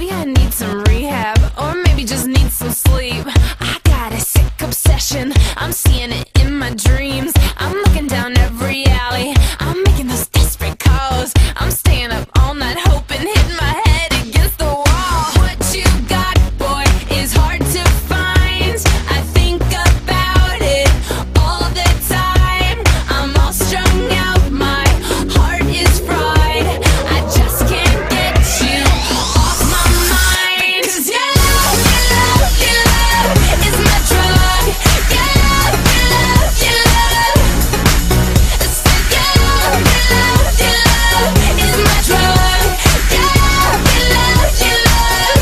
Maybe I need some rehab, or maybe just need some sleep. I got a sick obsession, I'm seeing it in my dreams. I'm looking down every alley, I'm making those desperate calls. I'm staying up all night hoping, hitting my head against the wall. What you got, boy, is hard to find. I think about it all the time. I'm all strung out, my heart is fried. I just can't get you off my mind. 'Cause your love, your love, your love is my drug. Your love, your love, your love. I said your love, your love, your love is my drug. Your love, your love, your love.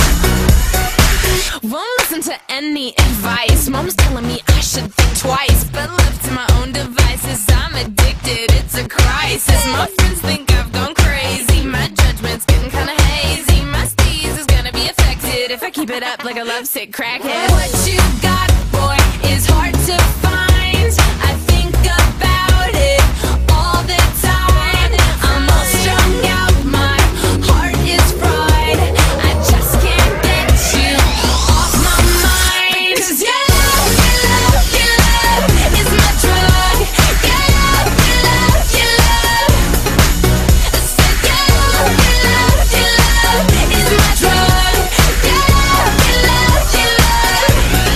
Won't listen to any advice. Mom's telling me I should think twice, but left to my own devices, I'm addicted, it's a crisis. My friends think I've gone crazy, my judgment's getting kinda hazy. My steez is gonna be affected if I keep it up like a lovesick crackhead. What you got, boy, is hard to find. I think about it all the time. I'm all strung out, my heart is fried. I just can't get you off my mind. 'Cause your love, your love, your love is my drug. Your love, your love, your love. I said your love, your love, your love is my drug. Your love, your love, your love.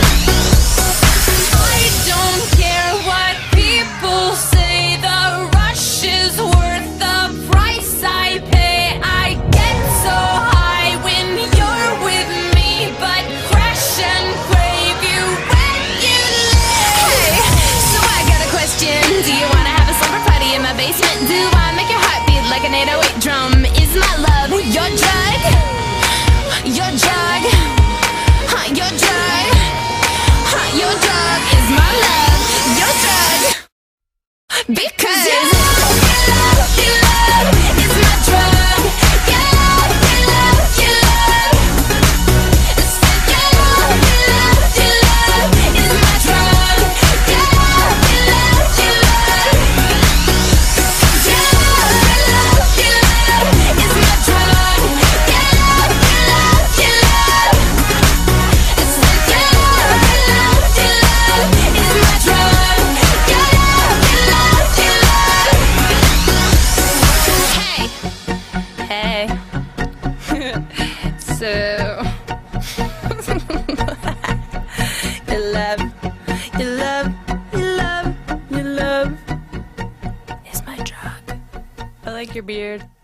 I don't care what people say, the rush is worth the price I pay. I get so high when you're with me, but crash and crave you regularly. Hey, so I got a question. Do you wanna have a slumber party in my basement? Do I make your heart beat like an 808 drum? Is my love your drug? Your drug? Huh, your drug? Huh, your drug is my love. Your drug? Because your love, your love, your love is my drug. Your love, your love, your love. I said your love, your love, your love is my drug. Your love, your love, your love. Your love, your love, your love is my drug. Your love, your love, your love. I said your love, your love, your love is my drug. Your love, your love, your love. Hey, hey. So your love, your love, your love, your love is my drug. I like your beard.